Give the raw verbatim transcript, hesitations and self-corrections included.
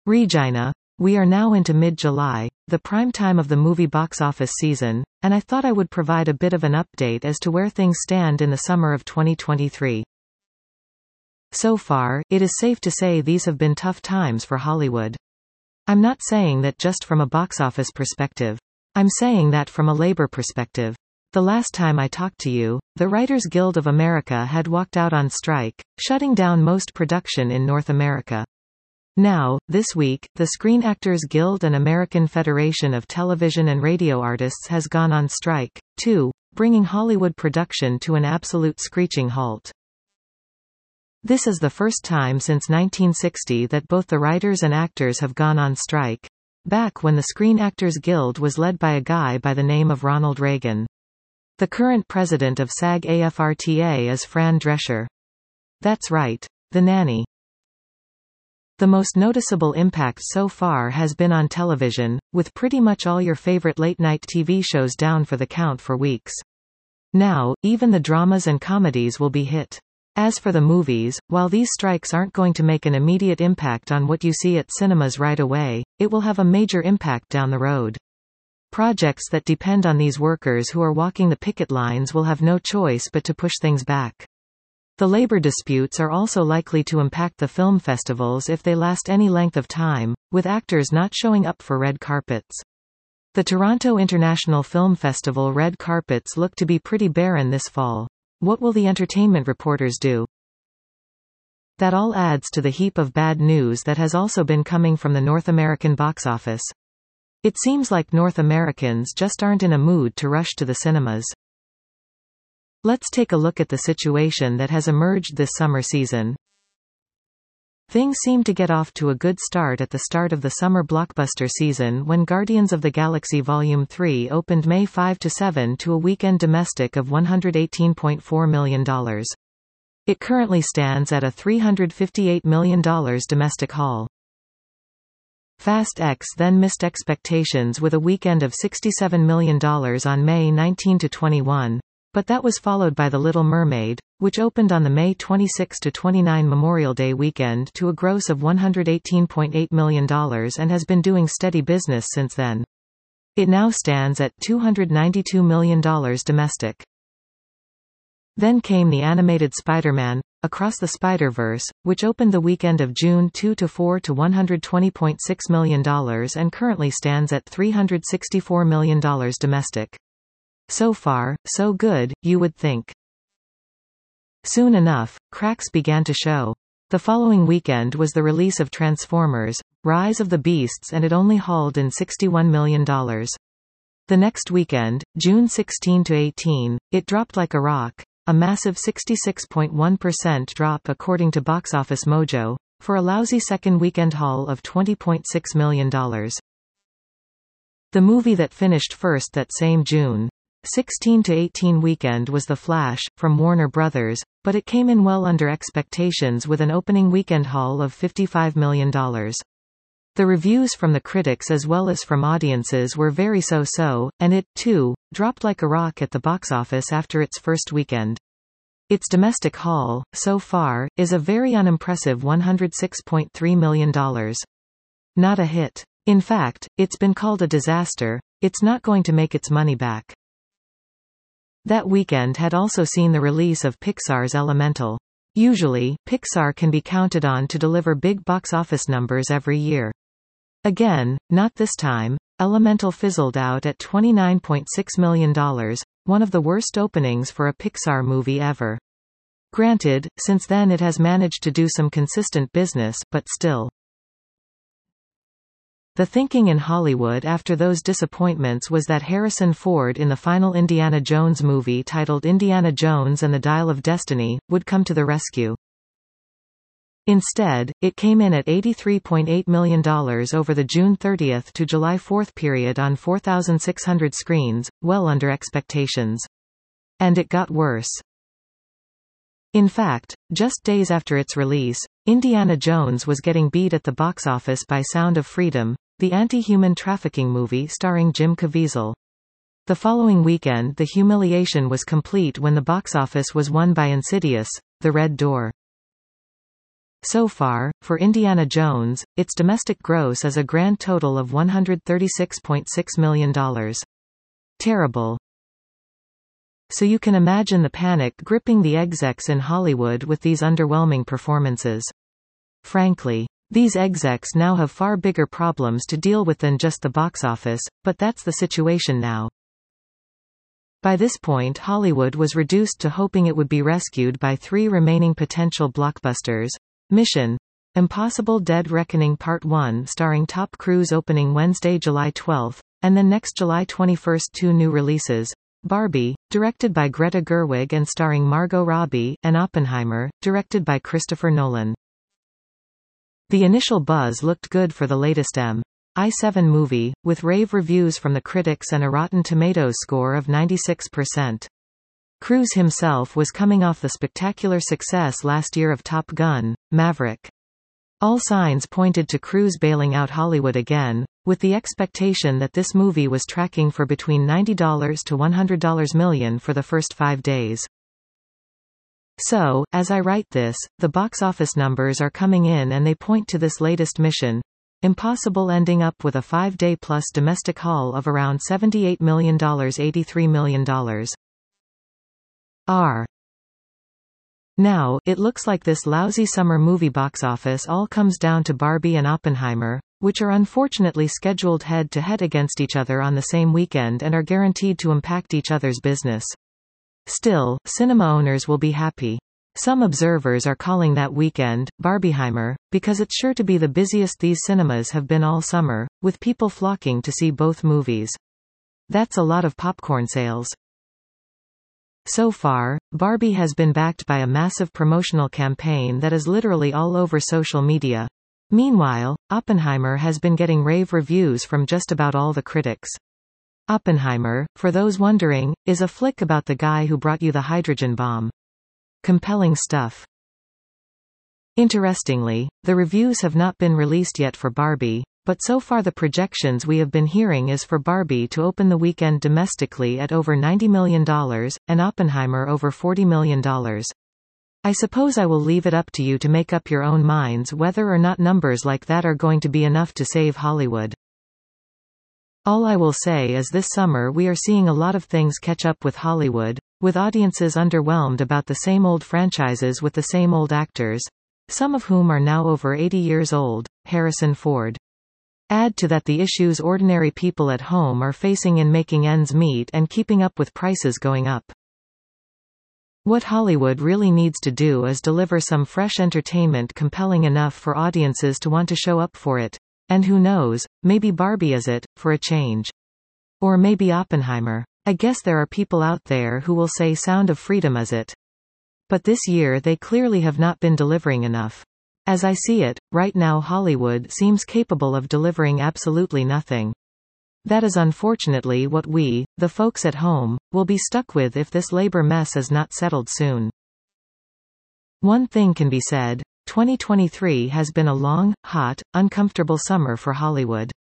Regina. We are now into mid-July, the prime time of the movie box office season, and I thought I would provide a bit of an update as to where things stand in the summer of twenty twenty-three. So far, it is safe to say these have been tough times for Hollywood. I'm not saying that just from a box office perspective. I'm saying that from a labor perspective. The last time I talked to you, the Writers Guild of America had walked out on strike, shutting down most production in North America. Now, this week, the Screen Actors Guild and American Federation of Television and Radio Artists has gone on strike, too, bringing Hollywood production to an absolute screeching halt. This is the first time since nineteen sixty that both the writers and actors have gone on strike. Back when the Screen Actors Guild was led by a guy by the name of Ronald Reagan. The current president of SAG-A F R T A is Fran Drescher. That's right. The nanny. The most noticeable impact so far has been on television, with pretty much all your favorite late-night T V shows down for the count for weeks. Now, even the dramas and comedies will be hit. As for the movies, while these strikes aren't going to make an immediate impact on what you see at cinemas right away, it will have a major impact down the road. Projects that depend on these workers who are walking the picket lines will have no choice but to push things back. The labor disputes are also likely to impact the film festivals if they last any length of time, with actors not showing up for red carpets. The Toronto International Film Festival red carpets look to be pretty barren this fall. What will the entertainment reporters do? That all adds to the heap of bad news that has also been coming from the North American box office. It seems like North Americans just aren't in a mood to rush to the cinemas. Let's take a look at the situation that has emerged this summer season. Things seem to get off to a good start at the start of the summer blockbuster season when Guardians of the Galaxy Volume three opened May fifth to seventh to a weekend domestic of one hundred eighteen point four million dollars. It currently stands at a three hundred fifty-eight million dollars domestic haul. Fast X then missed expectations with a weekend of sixty-seven million dollars on May nineteenth to twenty-first. But that was followed by The Little Mermaid, which opened on the May twenty-sixth to twenty-ninth Memorial Day weekend to a gross of one hundred eighteen point eight million dollars and has been doing steady business since then. It now stands at two hundred ninety-two million dollars domestic. Then came the animated Spider-Man, Across the Spider-Verse, which opened the weekend of June second to fourth to one hundred twenty point six million dollars and currently stands at three hundred sixty-four million dollars domestic. So far, so good, you would think. Soon enough, cracks began to show. The following weekend was the release of Transformers: Rise of the Beasts, and it only hauled in sixty-one million dollars. The next weekend, June sixteenth to eighteenth, it dropped like a rock, a massive sixty-six point one percent drop according to Box Office Mojo, for a lousy second weekend haul of twenty point six million dollars. The movie that finished first that same June sixteenth to eighteenth weekend was The Flash, from Warner Brothers, but it came in well under expectations with an opening weekend haul of fifty-five million dollars. The reviews from the critics as well as from audiences were very so-so, and it, too, dropped like a rock at the box office after its first weekend. Its domestic haul, so far, is a very unimpressive one hundred six point three million dollars. Not a hit. In fact, it's been called a disaster. It's not going to make its money back. That weekend had also seen the release of Pixar's Elemental. Usually, Pixar can be counted on to deliver big box office numbers every year. Again, not this time. Elemental fizzled out at twenty-nine point six million dollars, one of the worst openings for a Pixar movie ever. Granted, since then it has managed to do some consistent business, but still. The thinking in Hollywood after those disappointments was that Harrison Ford in the final Indiana Jones movie titled Indiana Jones and the Dial of Destiny, would come to the rescue. Instead, it came in at eighty-three point eight million dollars over the June thirtieth to July fourth period on four thousand six hundred screens, well under expectations. And it got worse. In fact, just days after its release, Indiana Jones was getting beat at the box office by Sound of Freedom, the anti-human trafficking movie starring Jim Caviezel. The following weekend the humiliation was complete when the box office was won by Insidious: The Red Door. So far, for Indiana Jones, its domestic gross is a grand total of one hundred thirty-six point six million dollars. Terrible. So you can imagine the panic gripping the execs in Hollywood with these underwhelming performances. Frankly, these execs now have far bigger problems to deal with than just the box office, but that's the situation now. By this point, Hollywood was reduced to hoping it would be rescued by three remaining potential blockbusters: Mission Impossible Dead Reckoning Part one starring Tom Cruise opening Wednesday, July twelfth, and then next July twenty-first two new releases: Barbie, directed by Greta Gerwig and starring Margot Robbie, and Oppenheimer, directed by Christopher Nolan. The initial buzz looked good for the latest M I seven movie, with rave reviews from the critics and a Rotten Tomatoes score of ninety-six percent. Cruise himself was coming off the spectacular success last year of Top Gun: Maverick. All signs pointed to Cruise bailing out Hollywood again, with the expectation that this movie was tracking for between ninety to one hundred million dollars for the first five days. So, as I write this, the box office numbers are coming in and they point to this latest Mission Impossible ending up with a five-day plus domestic haul of around seventy-eight million dollars to eighty-three million dollars. R. Now, it looks like this lousy summer movie box office all comes down to Barbie and Oppenheimer, which are unfortunately scheduled head-to-head against each other on the same weekend and are guaranteed to impact each other's business. Still, cinema owners will be happy. Some observers are calling that weekend Barbieheimer, because it's sure to be the busiest these cinemas have been all summer, with people flocking to see both movies. That's a lot of popcorn sales. So far, Barbie has been backed by a massive promotional campaign that is literally all over social media. Meanwhile, Oppenheimer has been getting rave reviews from just about all the critics. Oppenheimer, for those wondering, is a flick about the guy who brought you the hydrogen bomb. Compelling stuff. Interestingly, the reviews have not been released yet for Barbie, but so far the projections we have been hearing is for Barbie to open the weekend domestically at over ninety million dollars, and Oppenheimer over forty million dollars. I suppose I will leave it up to you to make up your own minds whether or not numbers like that are going to be enough to save Hollywood. All I will say is this summer we are seeing a lot of things catch up with Hollywood, with audiences underwhelmed about the same old franchises with the same old actors, some of whom are now over eighty years old. Harrison Ford. Add to that the issues ordinary people at home are facing in making ends meet and keeping up with prices going up. What Hollywood really needs to do is deliver some fresh entertainment compelling enough for audiences to want to show up for it. And who knows, maybe Barbie is it, for a change. Or maybe Oppenheimer. I guess there are people out there who will say Sound of Freedom is it. But this year they clearly have not been delivering enough. As I see it, right now Hollywood seems capable of delivering absolutely nothing. That is unfortunately what we, the folks at home, will be stuck with if this labor mess is not settled soon. One thing can be said. twenty twenty-three has been a long, hot, uncomfortable summer for Hollywood.